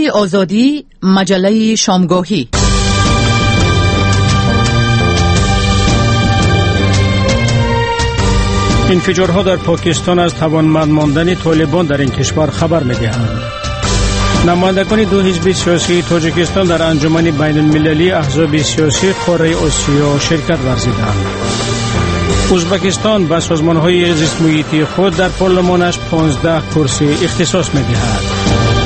آزادی، مجله شامگاهی. انفجارها در پاکستان از توانمند ماندن طالبان در این کشور خبر می‌دهند. نمایندگان دو حزب سیاسی تاجیکستان در انجمن بین المللی احزاب سیاسی قاره آسیا شرکت ورزیدند. ازبکستان به سازمان‌های زیست محیطی خود در پارلمانش 15 کرسی اختصاص می‌دهد.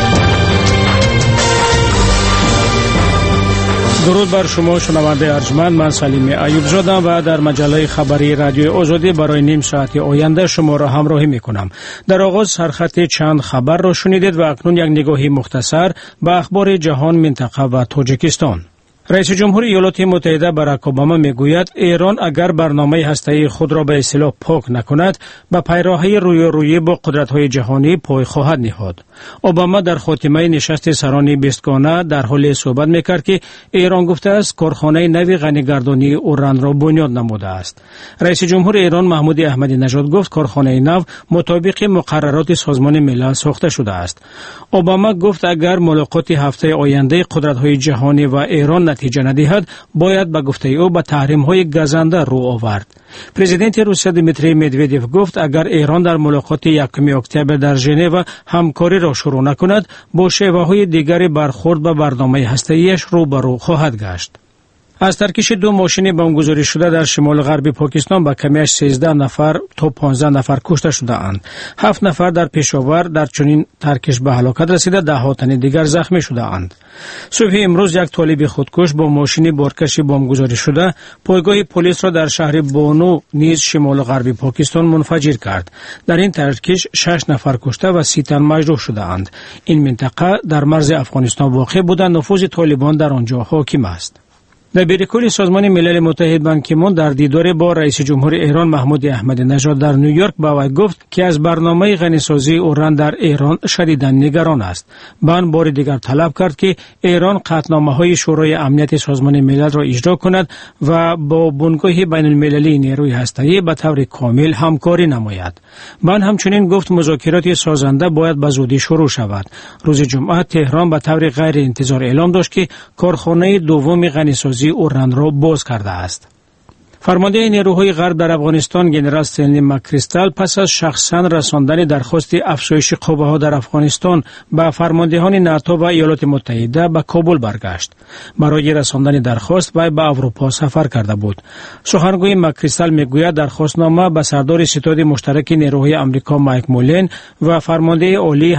درود بر شما شنونده ارجمند، من سلیم ایوب زادم و در مجله خبری رادیو آزادی برای نیم ساعت آینده شما را همراهی می‌کنم. در آغاز سرخط چند خبر را شنیدید و اکنون یک نگاهی مختصر به اخبار جهان، منطقه و تاجیکستان. رئیس جمهور ایالات متحده باراک اوباما میگوید ایران اگر برنامه هسته‌ای خود را به اصطلاح پاک نکند به پیراهی رویارویی با قدرت‌های جهانی پای خواهد نهاد. اوباما در خاتمه نشست سران بیستگانه در حال صحبت میکرد که ایران گفته است کارخانه نوی غنی‌گردانی اوران را بنیاد نموده است. رئیس جمهور ایران محمود احمدی نژاد گفت کارخانه نو مطابق مقررات سازمان ملل ساخته شده است. اوباما گفت اگر ملاقات هفته آینده قدرت‌های جهانی و ایران نتیجه ندهد باید به گفته او به تحریم‌های گزنده رو آورد. پرزیدنت روسیه دیمیتری مدودیف گفت اگر ایران در ملاقات 1 اکتبر در ژنو همکاری را شروع نکند با شیوه‌های دیگری برخورد به برنامه هسته‌ایش روبرو خواهد گشت. از ترکش دو ماشین بمبگذاری شده در شمال غربی پاکستان به کمیش 13 نفر تا 15 نفر کشته شده اند. 7 نفر در پشاور در چنین ترکش به هلاکت رسیده، 10 تن دیگر زخمی شده اند. صبح امروز یک طالب خودکش با ماشین بارکش بمبگذاری شده پایگاه پلیس را در شهر بانو نیز شمال غربی پاکستان منفجر کرد. در این ترکش 6 نفر کشته و 30 تن مجروح شده اند. این منطقه در مرز افغانستان واقع بوده، نفوذ طالبان در آنجا حاکم است. دبیر کل سازمان ملل متحد بان کی مون در دیدار با رئیس جمهور ایران محمود احمدی نژاد در نیویورک با وی گفت که از برنامه غنیسازی اوران در ایران شدیداً نگران است. بان بار دیگر طلب کرد که ایران قطعنامه‌های شورای امنیت سازمان ملل را اجرا کند و با بنگاه بین المللی نیروی هسته‌ای به طور کامل همکاری نماید. بان همچنین گفت مذاکرات سازنده باید به زودی شروع شود. روز جمعه تهران به طور غیر انتظار اعلام داشت که کارخانه دوم غنیسازی اوران را باز کرده است. فرمانده نیروهای غرب در افغانستان جنرال استنلی مکریستال پس از شخصاً رساندن درخواست افزایش قوه‌ها در افغانستان به فرماندهان ناتو و ایالات متحده به کابل برگشت. برای رساندن درخواست وی به اروپا سفر کرده بود. سخنگوی مکریستال میگوید درخواستنامه به سردار ستاد مشترک نیروهای آمریکا مایک مولن و فرمانده عالی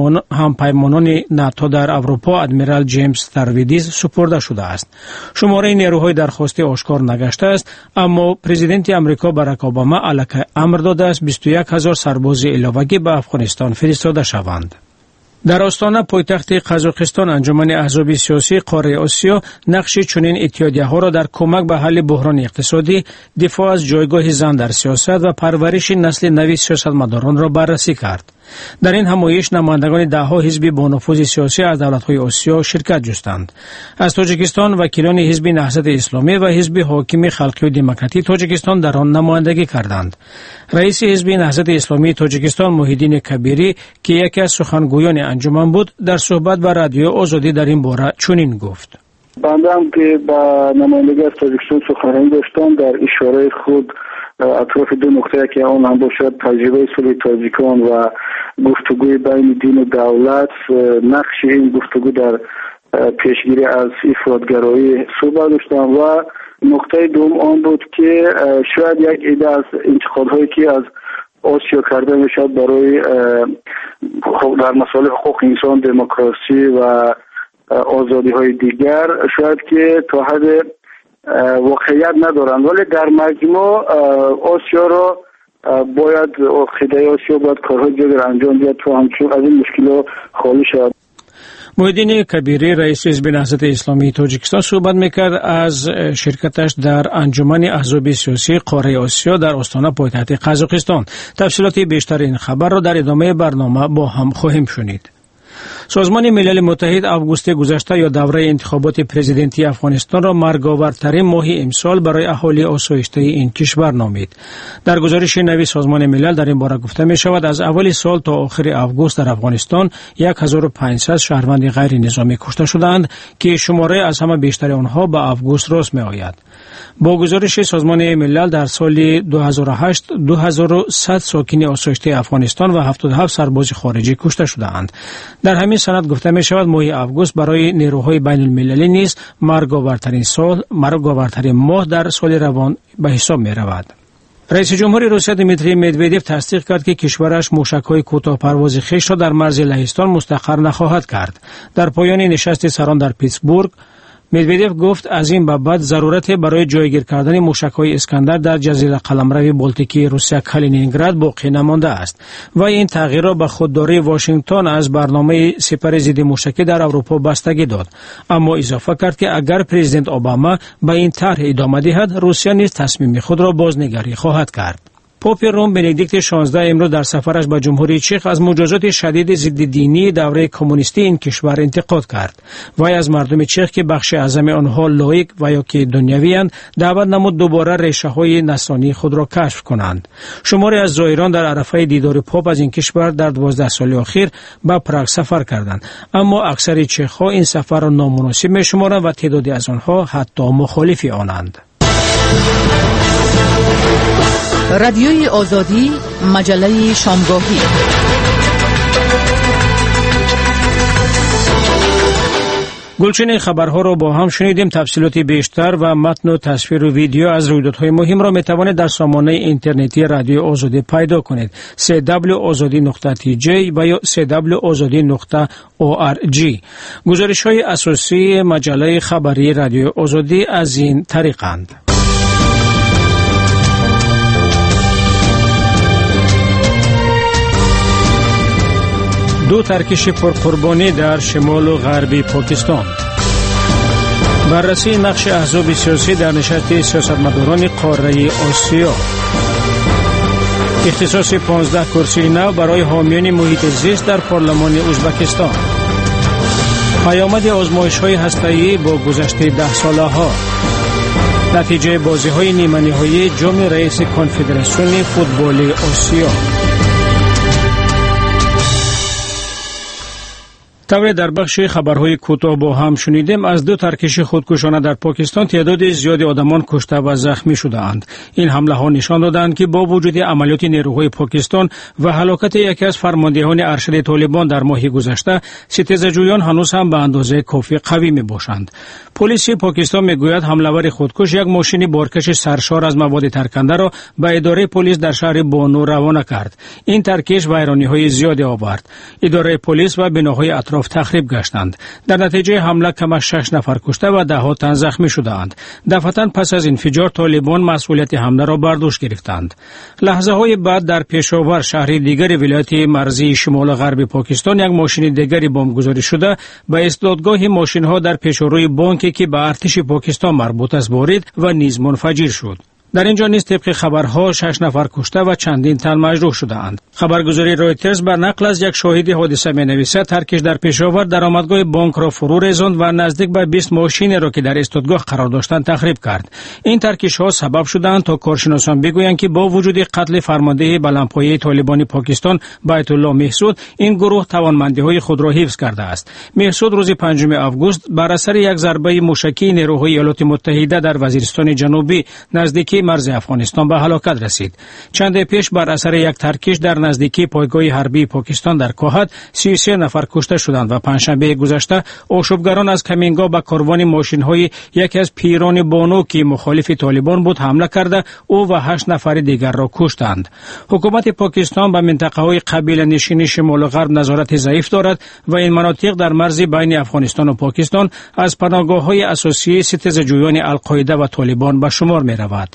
همپیمانان ناتو در اروپا ادمیرال جیمز ترویدیس سپرده شده است. شماره نیروهای درخواست آشکار نگشته است، اما پرزیدنت آمریکا باراک اوباما علیه امر داده است 21,000 سرباز علاوگی به افغانستان فرستاده شوند. در آستانه پایتخت قزاقستان انجمن احزاب سیاسی قاره آسیا نقش چنین اتحادیه‌ها را در کمک به حل بحران اقتصادی، دفاع از جایگاه زن در سیاست و پرورش نسل نوی سیاستمداران را بررسی کرد. در این همایش نمایندگان 10 حزب با نفوذ سیاسی از دولت‌های آسیا شرکت جستند. از تاجیکستان وکیلان حزب نهضت اسلامی و حزب حاکم خلقی و دموکراتی تاجیکستان در آن نمایندگی کردند. رئیس حزب نهضت اسلامی تاجیکستان محیدین کبیری که یکی از سخنگویان انجمن بود در صحبت با رادیو آزادی در این باره چنین گفت: بنده هم که با نمایندگی از تاجیکستان سخنرانی داشتم در اشاره خود اطراف دو نقطه که آن هم باشد تجربه صلح تاجیکان و گفتگوی بین دین و دولت، نقش این گفتگو در پیشگیری از افراطگرایی صحبت داشتم و نقطه دوم آن بود که شاید یک ایده از انتقادهایی که از آسیا کرده میشد برای در مسائل حقوق انسان، دموکراسی و آزادی های دیگر شاید که تا حد واقعیت ندارند، ولی در مجموع آسیا را باید خدای آسیا باید کارهای دیگر انجام دهد تا همچون از این مشکلات خالی شود. محیدین کبیری رئیس حزب نهضت اسلامی تاجیکستان صحبت میکرد از شرکتش در انجمن احزاب سیاسی قاره آسیا در آستانه پایتخت قزاقستان. تفصیلات بیشتر این خبر را در ادامه برنامه با هم خواهیم شنید. سازمان ملل متحد آگوست گذشته یا دوره انتخابات پرزیدنتی افغانستان را مرگاورترین ماه امسال برای اهالی آسایشته این کشور نامید. در گزارش نوی سازمان ملل در این باره گفته می شود از اول سال تا آخر آگوست در افغانستان 1500 شهروند غیر نظامی کشته شدند که شماره از همه بیشتر آنها به آگوست راست می آید. با گزارش سازمان ملل در سال 2008 2100 ساکن آسایشته افغانستان و 77 سرباز خارجی کشته شدند. در همین سند گفته می شود ماه آگوست برای نیروهای بین المللی نیز مرگاورترین ماه در سال روان به حساب می رود. رئیس جمهور روسیه دیمیتری مدودوف تصدیق کرد که کشورش موشک‌های کوتاه‌پرواز خویش را در مرز لهستان مستقر نخواهد کرد. در پایان نشست سران در پیتسبورگ مدودوف گفت از این به بعد ضرورت برای جایگیر کردن موشک‌های اسکندر در جزیره قلمرو بالتیکی روسیه کالینینگراد باقی نمانده است و این تغییر را به خودداری واشنگتن از برنامه سپر ضد موشکی در اروپا بستگی داد. اما اضافه کرد که اگر پرزیدنت اوباما به این طرح ادامه دهد روسیه نیز تصمیم خود را بازنگری خواهد کرد. پاپ روم بندیکت 16 امروز در سفرش به جمهوری چک از مجازات شدید ضد دینی دوره کمونیستی این کشور انتقاد کرد. وی از مردم چک که بخش اعظم آنها لایق و یا که دنیوی اند دعوت نمود دوباره ریشه‌های نصرانی خود را کشف کنند. شماری از زائران در عرفه دیدار پاپ از این کشور در 12 سال اخیر به پراگ سفر کردند، اما اکثر چک‌ها این سفر را نامناسب می‌شمارند و تعدادی از آنها حتی مخالف آنند. رادیوی آزادی، مجله شامگاهی. گلچین خبرها را با هم شنیدیم. تفصیلات بیشتر و متن و تصویر و ویدیو از رویدادهای مهم را میتوانید در سامانه اینترنتی رادیو آزادی پیدا کنید. www.azadi.tj و یا www.azadi.org. گزارش‌های اساسی مجله خبری رادیو آزادی از این طریقند. دو ترکش پرقربانی در شمال و غربی پاکستان. بررسی نقش احزاب سیاسی در نشست سیاستمداران قاره آسیا. اختصاص 15 کرسی نو برای حامیان محیط زیست در پارلمان ازبکستان. پیامد آزمایش‌های هسته‌ای با گذشته 10 ساله ها. نتیجه بازی‌های نیمه نهایی جام رئیس کنفدراسیون فوتبال آسیا. طبعا در بخش خبرهای کوتاه با هم شنیدیم از دو ترکش خودکشانه در پاکستان تعداد زیادی آدمان کشته و زخمی شدند. این حمله ها نشان دادند که با وجود عملیات نیروهای پاکستان و هلاکت یکی از فرماندهان ارشد طالبان در ماه گذشته، ستیزجویان هنوز هم به اندازه کافی قوی می باشند. پلیس پاکستان میگوید حمله‌ور خودکش یک ماشین بارکش سرشار از مواد ترکنده را به اداره پلیس در شهر بانو روانه کرد. این ترکش ویرانی‌های زیادی آورد. اداره پلیس و بناهای اطراف تخریب گشتند. در نتیجه حمله کم از 6 نفر کشته و 10 تن زخمی شدند. دفعتاً پس از انفجار طالبان مسئولیت حمله را بر دوش گرفتند. لحظه‌های بعد در پشاور، شهر دیگر ولایت مرزی شمال غرب پاکستان، یک ماشین دیگری بمبگذاری شده به ایستادگاه ماشین‌ها در پیشروی بانکی که به ارتش پاکستان مربوط است بارید و نیز منفجر شد. در اینجا نیز طبق خبرها 6 نفر کشته و چندین تن مجروح شدند. خبرگزاری رویترز بر نقل از یک شاهد حادثه می‌نویسد ترکش در پشاور درآمدگاه بانک را فرو ریزاند و نزدیک به 20 ماشین را که در ایستادگاه قرار داشتند تخریب کرد. این ترکش‌ها سبب شدند تا کارشناسان بگویند که با وجود قتل فرمانده بلندپایه طالبان پاکستان بیت الله محسود، این گروه توانمندی‌های خود را حفظ کرده است. محسود روز 5 آگوست بر اثر یک ضربه موشکی نیروهای ایالات متحده در وزیرستان جنوبی نزدیکی مرز افغانستان به هلاکت رسید. چند پیش بر اثر یک ترکش در نزدیکی پایگاه حربی پاکستان در کوهات 33 نفر کشته شدند و پنجشنبه گذشته آشوبگران از کمینگاه به کاروان ماشین‌های یکی از پیران بانو که مخالف طالبان بود حمله کرده او و 8 نفر دیگر را کشتند. حکومت پاکستان به منطقه‌های قبیله نشین شمال و غرب نظارت ضعیف دارد و این مناطق در مرز بین افغانستان و پاکستان از پناهگاه‌های اساسی ستیزجویان القاعده و طالبان به شمار می‌رود.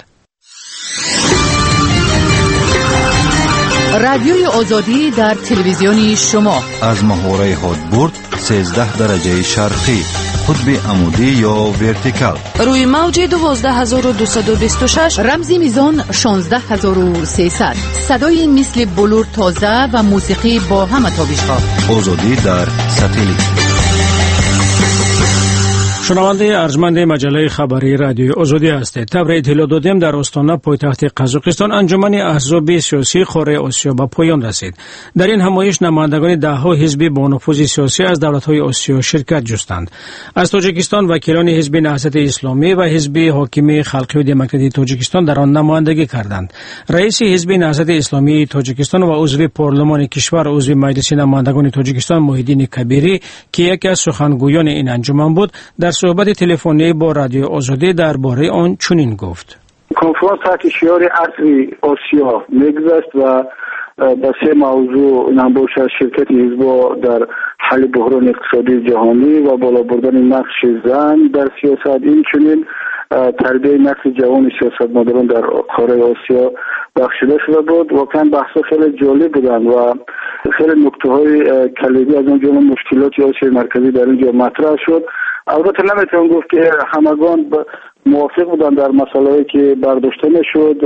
رادیوی آزادی در تلویزیون شما از محوره هادبورد 13 درجه شرقی، قطب عمودی یا ورتیکال. روی موج 12226 رمزی میزان 16300. صدای مثل بلور تازه و موسیقی با همه تابش‌ها. آزادی در ساتلیت. شنونده ارجمند مجله خبری رادیوی آزادی هستید. طبق اطلاع دادیم در استان پایتخت قزاقستان انجمن احزاب سیاسی قاره آسیا به پایان رسید. در این همایش نمایندگان دهها حزب با نفوذ سیاسی از دولت‌های آسیا شرکت جستند. از تاجیکستان وکیلان حزب نهضت اسلامی و حزب حاکم خلقی و دموکراتی تاجیکستان در آن نمایندگی کردند. رئیس حزب نهضت اسلامی تاجیکستان و عضو پارلمان کشور عضو مجلس نمایندگان تاجیکستان محیدین کبیری که یکی از سخنگویان این انجمن بود در صحبت تلفنی با رادیو آزادی درباره آن چنین گفت: کنفرانس کشور عصری آسیا میگذشت و به سه موضوع نمایش شرکت حزب‌ها در حل بحران اقتصادی جهانی و بالا بردن نقش زن در سیاست، این چنین تربیت نسل جوان سیاستمداران در قاره آسیا بخشیده شده بود. واقعا بحث خیلی جالب بودن و خیلی نکته‌های کلیدی از اون جمله مشکلات آسیای مرکزی در اینجا مطرح شد. البته نمیتونم گفت که همگان موافق بودن در مسائلی که برداشته شد.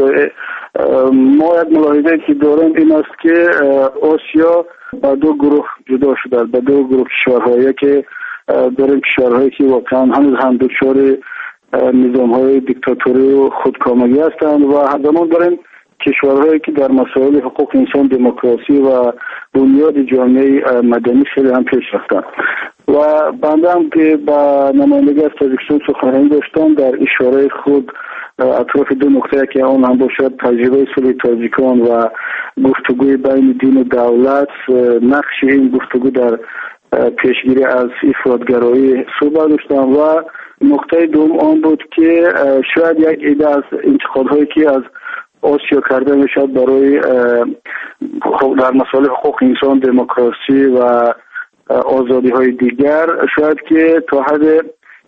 ما یک ملاحظه که داریم این است که آسیا به دو گروه جدا شده، به دو گروه کشورهایی که داریم کشورهایی که واقعا هنوز هم دچار نظام‌های دیکتاتوری و خودکامگی هستند و همزمان داریم کشورهایی که در مسائل حقوق انسان، دموکراسی و بنیاد جامعه مدنی خیلی هم پیش رفتند. و بنده هم که با نمایندگی از تاجیکستان سخنرانی داشتم در اشاره خود اطراف دو نقطه که اون هم باشد تجربه صلح تاجیکان و گفتگوی بین دین و دولت، نقش این گفتگو در پیشگیری از افراطگرایی صحبت داشتم و نقطه دوم آن بود که شاید یک ایده از انتقادهایی که از آسیا کرده میشد برای در مسائل حقوق انسان، دموکراسی و آزادی های دیگر شاید که تا حد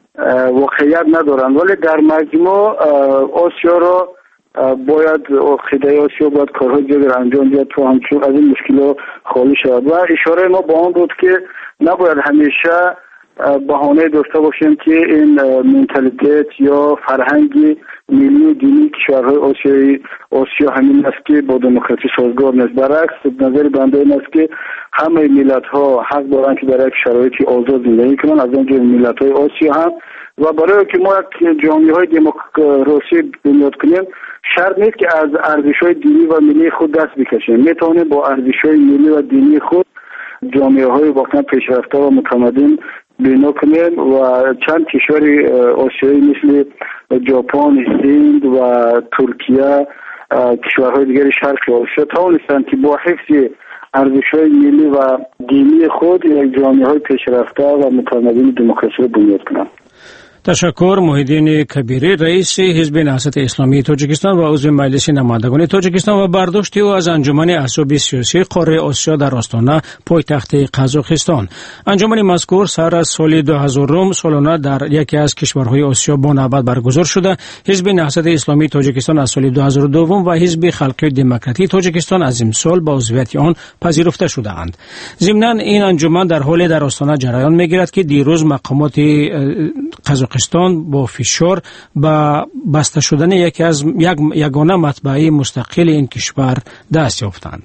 واقعیت ندارند، ولی در مجموع آسیا را باید عقیده آسیا باید کارهای دیگر انجام دهد تا همچون از این مشکلات خالی شود. و اشاره ما با آن بود که نباید همیشه بهانه داشته باشیم که این منتالیته یا فرهنگ ملی و دینی کشورهای آسیا همین است که با دموکراسی سازگار نیست. برعکس نظر بنده این است که همه ملت ها حق دارند که در یک شرایطی آزاد زندگی کنند، از آنجا ملت های آسیا هم. و برای که ما یک جامعه های دموکراسی بنیاد کنیم شرط نیست که از ارزش های دینی و ملی خود دست بکشیم. میتونیم با ارزش های ملی و دینی خود جامعه های واقعا پیشرفته و متمدن بنا کنیم و چند کشور آسیایی مثل ژاپن، هند و ترکیه، کشورهای دیگر شرق آسیا توانستند که با حفظ ارزش‌های ملی و دینی خود یک جامعه‌های پیشرفته و متمدن دموکراسی بنیاد کنند. تشکر. محیدین کبیری رئیس حزب نهضت اسلامی تاجیکستان و عضو مجلس نمایندگان تاجیکستان و برداشت او از انجمن احزاب سیاسی قاره آسیا در آستانه پایتخت قزاقستان. انجمن مذکور سر از سال 2000 سالانه در یکی از کشورهای آسیا با نوبت برگزار شده. حزب نهضت اسلامی تاجیکستان از سال 2002 و حزب خلقی دموکراتی تاجیکستان از امسال با عضویت آن پذیرفته شده‌اند. ضمن این انجمن در حال در آستانه جریان می‌گیرد که دیروز مقامات قزاقستان با فشار به بسته شدن یگانه مطبعه مستقل این کشور دست یافتند.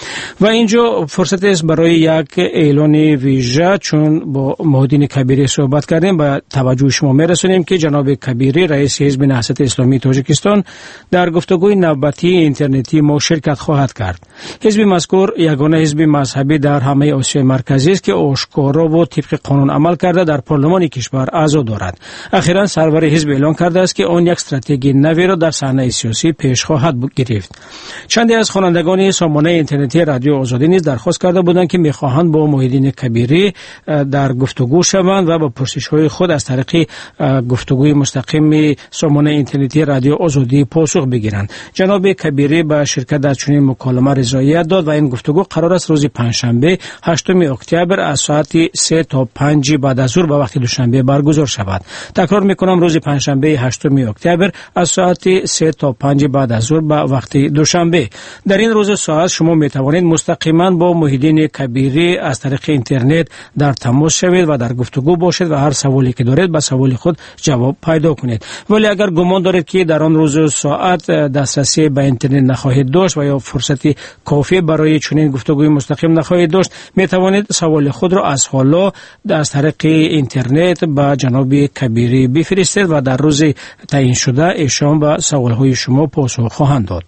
و اینجا فرصت است برای یک اعلان ویژه، چون با محیدین کبیری صحبت کردیم به توجه شما میرسونیم که جناب کبیری رئیس حزب نهضت اسلامی تاجیکستان در گفتگوی نوبتی اینترنتی ما شرکت خواهد کرد. حزب مذکور یگانه حزب مذهبی در همه آسیای مرکزی است که آشکارا و طبق قانون عمل کرده در پارلمان کشور اعضا دارد. اخیراً سرور حزب اعلان کرده است که آن یک استراتژی نوی را در صحنه سیاسی پیش خواهد گرفت. چندی از خوانندگان سامانه اینترنتی رادیو آزادی نیز درخواست کرده بودند که می‌خواهند با محیدین کبیری در گفتگو شوند و با پرسش‌های خود از طریق گفتگوی مستقیم سامانه اینترنتی رادیو آزادی پاسخ بگیرند. جناب کبیری به شرکت در چنین مکالمه رضایت داد و این گفتگو قرار است روز پنجشنبه 8 اکتبر از ساعت 3 تا 5 بعد از ظهر به وقت دوشنبه برگزار شود. تکرار می‌کنم روز پنجشنبه 8 اکتبر از ساعت 3 تا 5 بعد از ظهر به وقت دوشنبه. در این روز ساعت شما توانید مستقیما با محیدین کبیری از طریق اینترنت در تماس شوید و در گفتگو باشید و هر سوالی که دارید به سوال خود جواب پیدا کنید. ولی اگر گمان دارید که در آن روز و ساعت دسترسی به اینترنت نخواهید داشت و یا فرصتی کافی برای چنین گفتگوی مستقیم نخواهید داشت، می توانید سوال خود را از حالا از طریق اینترنت به جناب کبیری بفرستید و در روز تعیین شده ایشان به سوالهای شما پاسخ خواهند داد.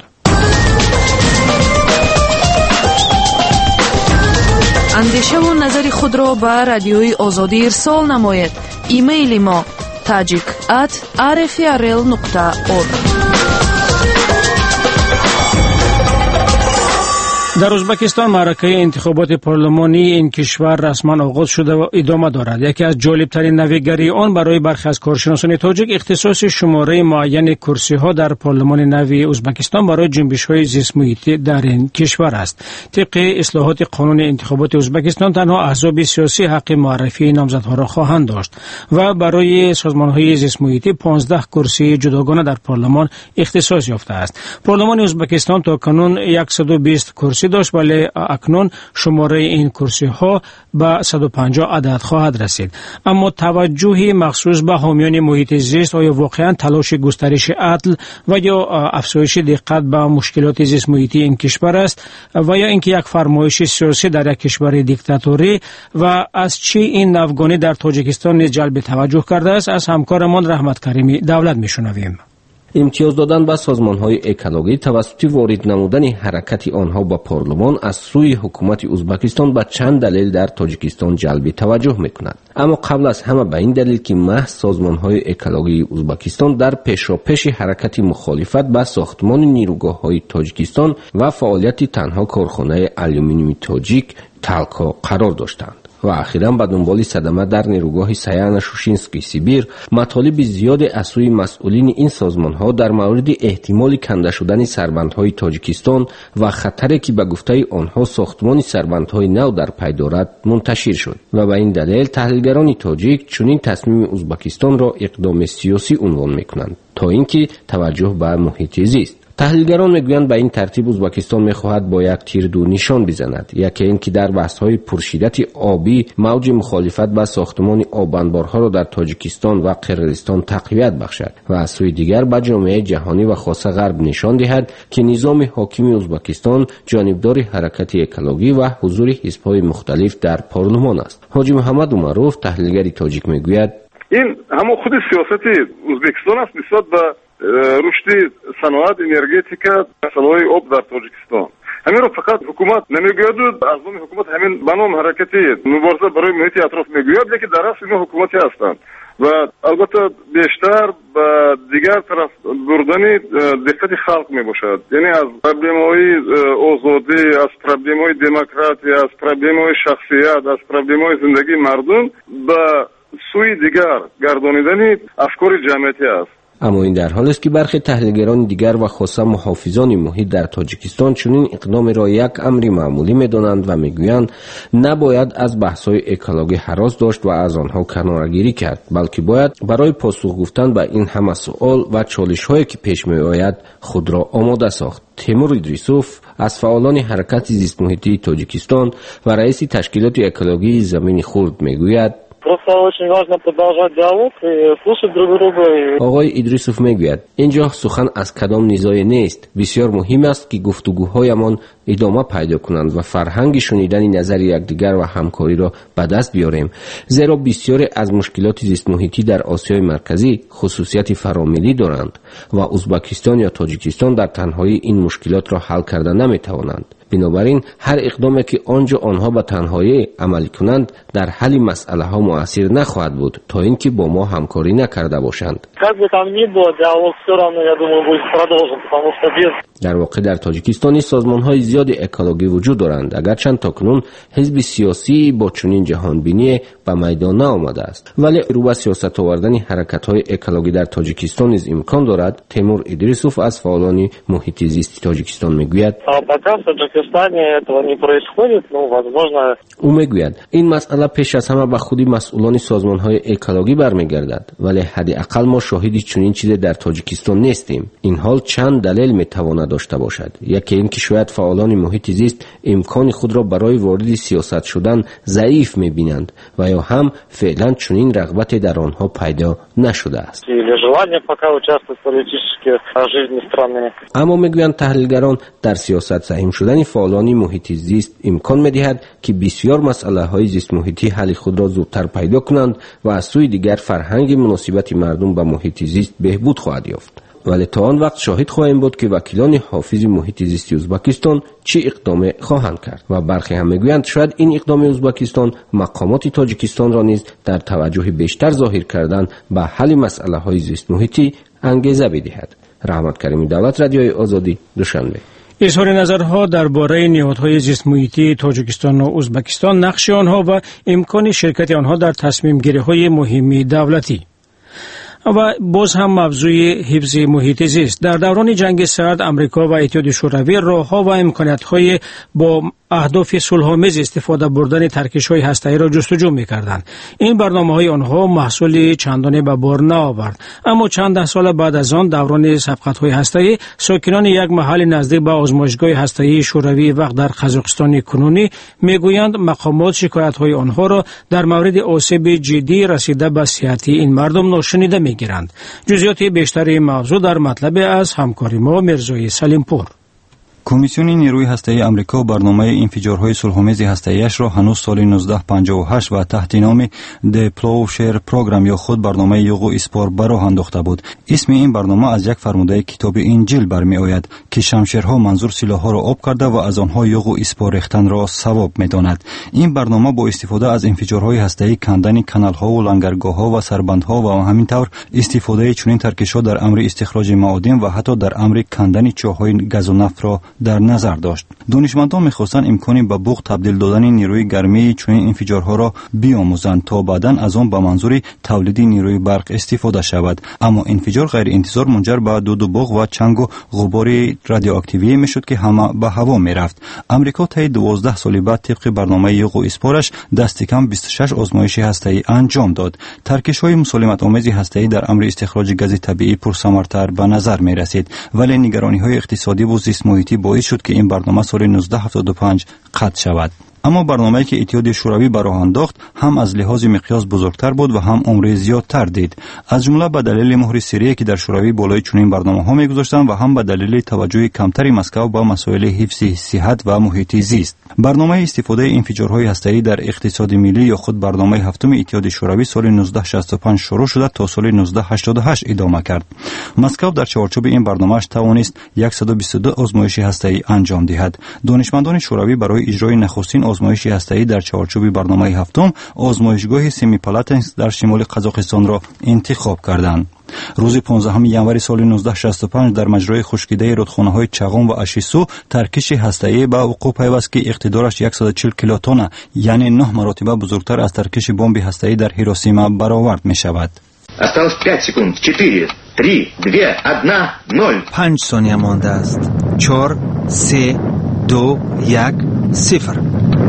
اندیشه و نظر خود را به رادیوی آزادی ارسال نمایید. ایمیل ما tajik@rfrl.org. در ازبکستان معرکه انتخابات پارلمانی این کشور رسما آغاز شده و ادامه دارد. یکی از جالبترین نویگری آن برای برخی از کارشناسان تاجیک اختصاص شماره معین کرسی ها در پارلمان نوی ازبکستان برای جنبش های زیست محیطی در این کشور است. طبق اصلاحات قانون انتخابات ازبکستان تنها احزاب سیاسی حق معرفی نامزدها را خواهند داشت و برای سازمان های زیست محیطی 15 کرسی جداگانه در پارلمان اختصاص یافته است. پارلمان ازبکستان تا کنون 120 کرسی داشت، ولی اکنون شماره این کرسی ها به 150 عدد خواهد رسید. اما توجهی مخصوص به حامیان محیط زیست آیا واقعا تلاش گسترش عدل و یا افزایش دقت به مشکلات زیست محیطی این کشور است و یا اینکه یک فرمایش سیاسی در یک کشور دیکتاتوری و از چی این نوگانی در تاجیکستان نیز جلب توجه کرده است؟ از همکارمان رحمت کریمی دولت میشنویم. امتیاز دادن به سازمان‌های اکولوژی توسط وارد نمودن حرکت آنها به پارلمان از سوی حکومت ازبکستان به چند دلیل در تاجیکستان جلب توجه می‌کند. اما قبل از همه به این دلیل که محض سازمان‌های اکولوژی ازبکستان در پیشاپیش حرکت مخالفت به ساختمان نیروگاه‌های تاجیکستان و فعالیت تنها کارخانه آلومینیوم تاجیک تالکا قرار داشتند و اخیراً به دنبال صدمه در نیروگاه سیان شوشینسکی سیبیر مطالب زیاد از سوی مسئولین این سازمان‌ها در مورد احتمال کنده شدن سربندهای تاجیکستان و خطری که به گفته آنها ساختمان سربندهای نو در پی دارد منتشر شد و به این دلیل تحلیلگران تاجیک چنین تصمیم ازبکستان را اقدام سیاسی عنوان می‌کنند تا اینکه توجه به محیط زیست. تحلیلگران میگویند به این ترتیب ازبکستان میخواهد با یک تیر دو نشان بزند. یکی اینکه در بحث‌های پرشدت آبی موج مخالفت با ساختمان آبانبارها را در تاجیکستان و قرقیزستان تقویت بخشد و از سوی دیگر به جامعه جهانی و خاصه غرب نشان دهد که نظام حاکم ازبکستان جانبدار حرکت اکولوژی و حضور حزب‌های مختلف در پارلمان است. حاجی محمد عمرов تحلیلگر تاجیک میگوید این همون خود سیاست ازبکستان است نسبت به رشد صنعت انرژتیکا مسئله آب در تاجیکستان. همین رو فقط حکومت نمیگوید، از نام حکومت همین بنام حرکتی مبارزه برای محیط اطراف میگوید، لیکن در اصل اینا حکومتی هستند و البته بیشتر به دیگر طرف بردن دقت خلق میباشد. یعنی از پرابلم‌های آزادی، از پرابلم‌های دموکراسی، از پرابلم‌های شخصیت، از پرابلم‌های زندگی مردم به سوی دیگر گردانیدن افکار جمعیتی است. اما این در حالی است که برخی تحلیلگران دیگر و خاصه محافظان محیط در تاجیکستان چنین اقدام را یک امر معمولی می‌دانند و می‌گویند نباید از بحث‌های اکولوژی هراس داشت و از آنها کناره‌گیری کرد، بلکه باید برای پاسخ گفتن به این همه سوال و چالش‌هایی که پیش می‌آید خود را آماده ساخت. تیمور ادریسوف از فعالان حرکت زیست محیطی تاجیکستان و رئیس تشکیلات اکولوژی زمین خرد می‌گوید آقای ادریسوف میگوید اینجا سخن از کدام نزاع نیست. بسیار مهم است که گفتگوهایمان ادامه پیدا کنند و فرهنگ شنیدن نظر یکدیگر و همکاری را به دست بیاریم، زیرا بسیاری از مشکلات زیست محیطی در آسیای مرکزی خصوصیت فراملی دارند و ازبکستان یا تاجیکستان در تنهایی این مشکلات را حل کرده نمیتوانند. بنابراین هر اقدامی که آنجا آنها به تنهایی عمل کنند در حل مسئله ها مؤثر نخواهد بود تا اینکه با ما همکاری نکرده باشند. در واقع در تاجیکستان سازمان های زیاد اکولوژی وجود دارند، اگرچند تاکنون حزب سیاسی با چنین جهانبینی به میدان نآمده است، ولی رو به سیاست آوردن حرکت های اکولوژی در تاجیکستان نیز امکان دارد. تیمور ادریسوف از فعالان محیط زیست تاجیکستان میگوید Казахстане этого не происходит, возможно... او میگوید این مسئله پیش از همه به خودی مسئولان سازمان‌های اکولوژی برمیگردد، ولی حداقل ما شاهدی چنین چیزی در تاجیکستان نیستیم. این حال چند دلیل میتواند داشته باشد. یکی اینکه شاید فعالان محیط زیست امکان خود را برای وارد سیاست شدن ضعیف می‌بینند و یا هم فعلا چنین رغبتی در آنها پیدا نشده است. اما میگویند تحلیلگران در سیاست سهم شدن فعالان محیط زیست امکان می‌دهد که بسیار مسائل زیست محیطی حل خود را زودتر پیدا کنند و از سوی دیگر فرهنگ مناسبت مردم به محیط زیست بهبود خواهد یافت. ولی تا آن وقت شاهد خواهیم بود که وکیلان حافظ محیط زیستی ازبکستان چه اقدام خواهند کرد و برخی هم میگویند شاید این اقدام ازبکستان مقامات تاجیکستان را نیز در توجه بیشتر ظاهر کردن به حل مسئله های زیست محیطی انگیزه بدهد. رحمت کریمی، دولت رادیوی آزادی، دوشنبه. اظهار نظرها درباره نهادهای زیست محیطی تاجیکستان و ازبکستان، نقش آنها و امکان شرکت آنها در تصمیم گیری‌های مهم دولتی. و باز هم موضوع حفظ محیط زیست. در دوران جنگ سرد امریکا و اتحاد شوروی راه‌ها و امکانات‌های با اهداف صلح‌آمیز استفاده بردن ترکش‌های هسته‌ای را جستجو می‌کردند. این برنامه‌های آنها محصول چندانی به بار نآورد، اما چند ده سال بعد از آن دوران سبقت‌های هسته‌ای ساکنان یک محل نزدیک به آزمایشگاه هسته‌ای شوروی وقت در قزاقستان کنونی میگویند مقامات شکایت‌های آنها را در مورد آسیب جدی رسیده به صحت این مردم ناشنیده می‌گیرند. جزئیات بیشتر این موضوع در مطلب از همکاری ما میرزای سلیمپور. کمیسیون نیروی هسته‌ای آمریکا برنامه انفجارهای صلح‌آمیز هسته‌ایش را هنوز سال 1958 و تحت نام The Plowshare Program یا خود برنامه یوغ و اسپار به راه انداخته بود. اسم این برنامه از یک فرموده کتاب انجیل برمی‌آید که شمشیرها منظور سلاح‌ها را آب کرده و از آنها یوغ و اسپار ریختن را ثواب می‌داند. این برنامه با استفاده از انفجارهای هسته‌ای کندن کانال‌ها و لنگرگاه‌ها و سربندها و همینطور استفاده چنین ترکش‌ها در امر استخراج معادن و حتی در امر کندن چاه‌های گاز و نفت را در نظر داشت. دانشمندان می‌خواستند امکانی به بوق تبدیل دادن نیروی گرمی چنین انفجارها را بیاموزند تا بعداً از آن به منظور تولید نیروی برق استفاده شود، اما انفجار غیر انتظار منجر به دود بوق و چنگ و غبار رادیواکتیوی میشد که همه به هوا میرفت. آمریکا طی 12 سال بعد طبق برنامه یوغ و اسپارش دست کم 26 آزمایش هسته‌ای انجام داد. ترکش‌های مسالمت آمیز هسته‌ای در امر استخراج گاز طبیعی پرثمرتر به نظر می‌رسید، ولی نگرانی‌های اقتصادی و زیست محیطی باعث شد که این برنامه سال 1975 قطع شود. اما برنامه‌ای که اتحاد شوروی به راه انداخت هم از لحاظ مقیاس بزرگتر بود و هم عمر زیادتر دید، از جمله به دلیل مهر سریعی که در شوروی بالای چنین برنامه‌ها می‌گذاشتند و هم به دلیل توجه کمتر مسکو به مسائل حفظ صحت و محیط زیست. برنامه استفاده انفجارهای هسته‌ای در اقتصاد ملی یا خود برنامه هفتم اتحاد شوروی سال 1965 شروع شده تا سال 1988 ادامه کرد. مسکو در چارچوب این برنامه‌اش توانست 122 آزمایش هسته‌ای انجام دهد. دانشمندان شوروی برای اجرای نخستین آزمایش هسته‌ای در چارچوب برنامه هفتم آزمایشگاه سمیپالاتنسک در شمال قزاقستان را انتخاب کردند. روز 15 ینوری سال 1965 در مجرای خشکیده رودخانه‌های چغام و اشیسو ترکش هسته‌ای به وقوع پیوست که اقتدارش 140 کیلوتن، یعنی 9 مرتبه بزرگتر از ترکش بمب هسته‌ای در هیروشیما برآورد می‌شود. Осталось 5 секунд. 4, 3, 2, 1, 0. 5 ثانیه مانده است. 4 3 2 1 0.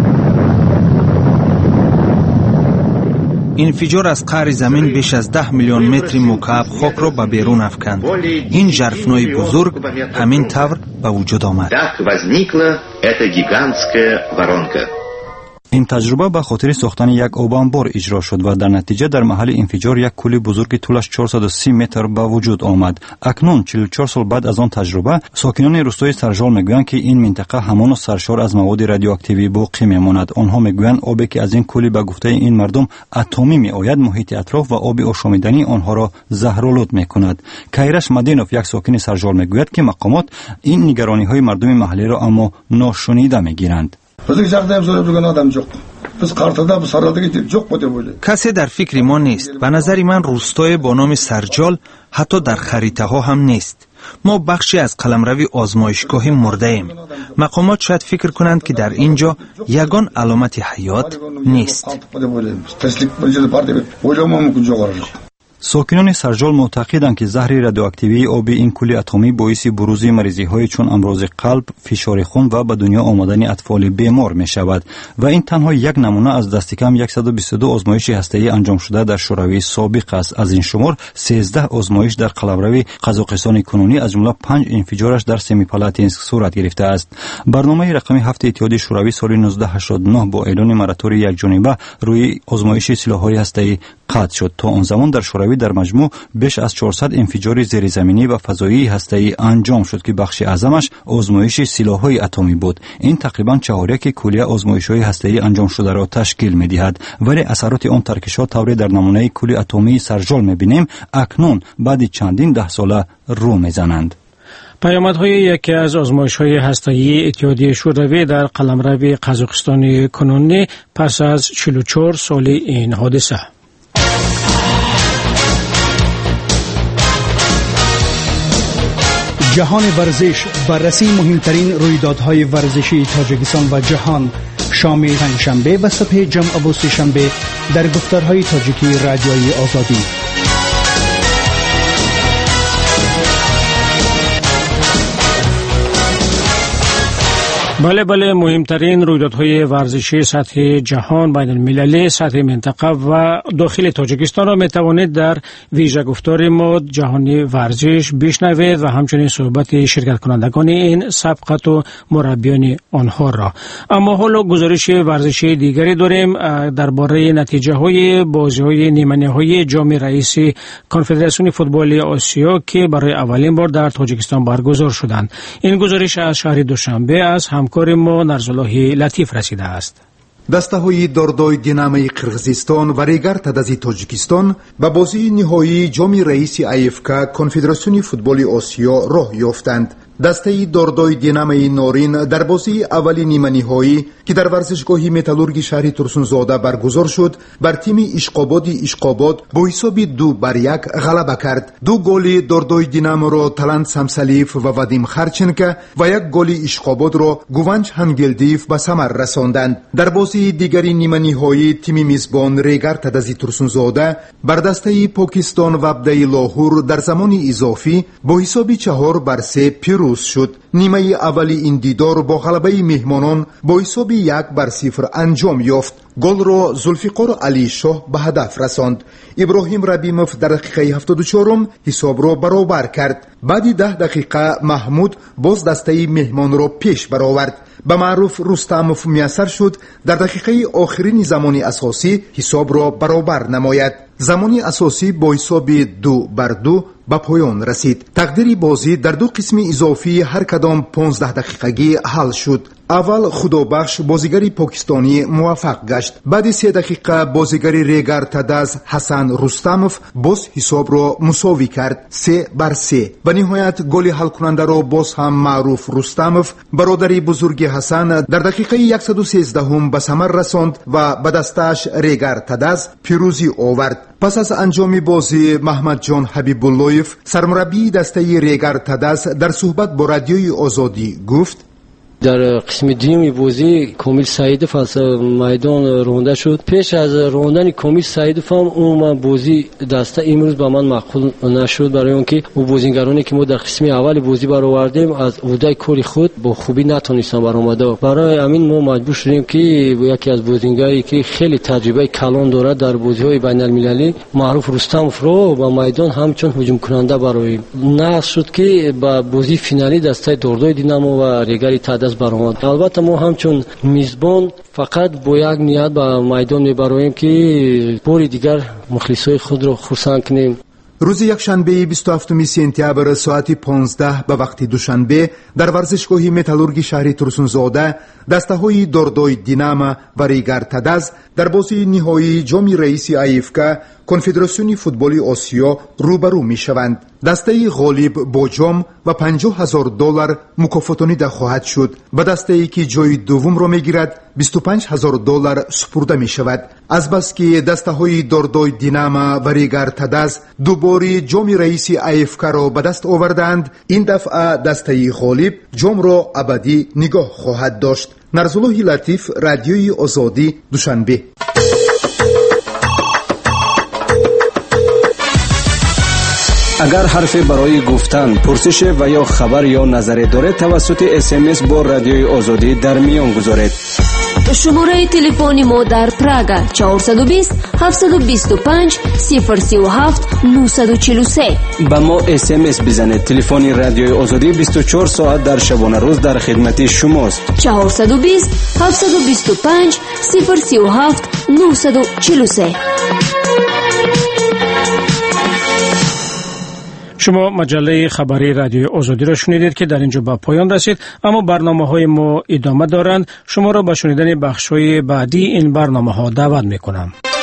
انفجار از قعر زمین بیش از 10 میلیون متر مکعب خاک را به بیرون افکند. این ژرفنای بزرگ همین طور به وجود آمد. Так возникла эта гигантская воронка. این تجربه به خاطر ساختن یک آبانبار اجرا شد و در نتیجه در محل انفجار یک کولی بزرگ طولش 430 متر به وجود آمد. اکنون 44 سال بعد از آن تجربه ساکنان روستای سرجال میگویند که این منطقه همان سرشار از مواد رادیواکتیوی باقی میماند. آنها میگویند آبی که از این کولی به گفته این مردم اتمی میآید محیط اطراف و آب آشامیدنی آنها را زهرآلود میکند. کیرش مدینوف یک ساکن سرجال میگوید که مقامات این نگرانی‌های مردم محلی را اما ناشنیده میگیرند. کسی در فکر ما نیست. به نظر من روستای با نام سرجال حتی در خریطه ها هم نیست. ما بخشی از قلمروی آزمایشگاه مرده ایم. مقامات شاید فکر کنند که در اینجا یگان علامت حیات نیست. ساکنان سرجال معتقدند که زهر رادیواکتیوی آب این کلی اتمی باعث بروز مریضی‌های چون امراض قلب، فشار خون و به دنیا آمدن اطفال بیمار می شود و این تنها یک نمونه از دست کم 122 آزمایش هسته‌ای انجام شده در شوروی سابق است. از این شمار 13 آزمایش در قلمرو قزاقستان کنونی از جمله 5 انفجارش در سمی‌پلاتینسک صورت گرفته است. برنامه رقمی 7 اتحادیه شوروی سال 1989 با اعلان مراتور یکجانبه روی آزمایش سلاح‌های هسته‌ای قطع شد. تا آن زمان در شوروی در مجموع بیش از 400 انفجار زیرزمینی و فضایی هسته‌ای انجام شد که بخش اعظمش آزمایش سلاح‌های اتمی بود. این تقریباً چهارک کلیه آزمایش‌های هسته‌ای انجام شده را تشکیل می‌دهد، ولی اثرات آن ترکشات طوری در نمونه کلی اتمی سرجال می‌بینیم اکنون بعد چندین ده ساله رو می‌زنند. پیامدهای یکی از آزمایش‌های هسته‌ای اتحادیه شوروی در قلمرو قزاقستان کنونی پس از 44 سال این حادثه. جهان ورزش، بررسی مهمترین رویدادهای ورزشی تاجیکستان و جهان، شام پنجشنبه و صبح جمعه و سه‌شنبه در گفتارهای تاجیکی رادیوی آزادی. بله مهمترین رویدادهای ورزشی سطح جهان، بین المللی، سطح منطقه و داخل تاجیکستان را میتوانید در ویژه گفتار ما جهانی ورزش بشنوید و همچنین صحبت شرکت کنندگان این سبقت و مربیان آنها را. اما حالا گزارش ورزشی دیگری داریم درباره نتیجه های بازی های نیمه نهایی جام رئیسی کنفدراسیون فوتبال آسیا که برای اولین بار در تاجیکستان برگزار شدند. این گزارش از شهر دوشنبه از همکار ما نرزالله لطیف رسیده است. دسته‌های دردای دینامای قرغیزستان و ریگر تدازی تاجیکستان به بازی نهایی جام رئیسی آیفکا کنفدراسیون فوتبال آسیا راه یافتند. دسته دردای دینامای نورین در بازی اولی نیمه نهایی که در ورزشگاه متالورگی شهر ترسونزاده برگزار شد بر تیم اشقاباد با حساب 2-1 غلبه کرد. 2 گل دردای دینامو را تلنت سمسلیف و وادیم خرچنکا و 1 گل اشقاباد را گوانچ هنگلدیف به ثمر رساندند. در بازی دیگری نیمه نهایی تیم میزبان ریگر تدازی ترسونزاده بر دسته پاکستان و ابدای لاهور در زمان اضافی با حساب 4-3 پیروز شد. نیمه اولی این دیدار با غلبه مهمانان با حساب 1-0 انجام یافت. گل را زلفیقار علی شاه به هدف رساند. ابراهیم ربیموف در دقیقه 74 حساب را برابر کرد. بعد 10 دقیقه محمود باز دسته مهمان را پیش برآورد. به معروف رستموف میسر شد در دقیقه آخرین زمان اساسی حساب را برابر نماید. زمان اساسی با حساب 2-2 به پایان رسید. تقدیر بازی در 2 قسم اضافی هر کدام 15 دقیقگی حل شد. اول خدابخش بازیگری پاکستانی موفق گشت. بعد 3 دقیقه بازیگری ریگر تداز حسن رستموف باز حساب را مساوی کرد 3-3. و نهایت گل حل کننده را باز هم معروف رستموف برادری بزرگ حسن در دقیقه 113 به ثمر رساند و به دستش ریگر تداز پیروزی آورد. پس از انجام بازی محمد جان حبیب اللهیف سرمربی دسته ریگر تداز در صحبت با رادیوی آزادی گفت: در قسم دوم بازی کامیل سعیدوف از میدان رانده شد. پیش از راندن کامیل سعیدوف هم اون بازی دسته امروز به من معقول نشد، برای اونکه او بازیگرانی که ما در قسم اول بازی برآوردیم از عهده کار خود با خوبی نتونستن برآمده. برای همین ما مجبور شدیم که یکی از بازیگرایی که خیلی تجربه کلان دارد در بازی‌های بین‌المللی معروف رستموف رو با میدان همچون هجوم کننده برآوریم. نه شد که با بازی فینالی دسته دردای دینامو و ریگری برآمد. البته ما همچون میزبان فقط با یک نیت به میدان میبریم که بار دیگر مخلصای خود را خرسند کنیم. روز یکشنبه 27 سپتامبر ساعت 15 به وقت دوشنبه در ورزشگاه متالورگی شهر ترسونزاده دسته‌های دردای دیناما و ریگر تداز در بازی نهایی جام رئیسی آیفکا کنفدراسیون فوتبال آسیا روبرو میشوند. دسته غالب با جام و $50,000 مکافاتانیده خواهد شد. به دسته‌ای که جای دوم را میگیرد $25,000 سپرده می شود. از بس که دسته‌های دردای دیناما و ریگر تداز دوباره جام رئیسی آیفکا را به دست آوردند، این دفعه دسته غالب جام را ابدی نگاه خواهد داشت. نرزالله لطیف، رادیوی آزادی، دوشنبه. اگر حرفی برای گفتن، پرسش و یا خبر یا نظری دارید توسط SMS با رادیوی آزادی در میان گذارید. شماره تلفن ما در پراگا 420 725 037 943. با ما SMS بزنید. تلفن رادیوی آزادی 24 ساعت در شبانه روز در خدمت شماست. 420 725 037 943. شما مجله خبری رادیوی آزادی را شنیدید که در اینجا به پایان رسید، اما برنامه‌های ما ادامه دارند. شما را به شنیدن بخش‌های بعدی این برنامه‌ها دعوت می‌کنم.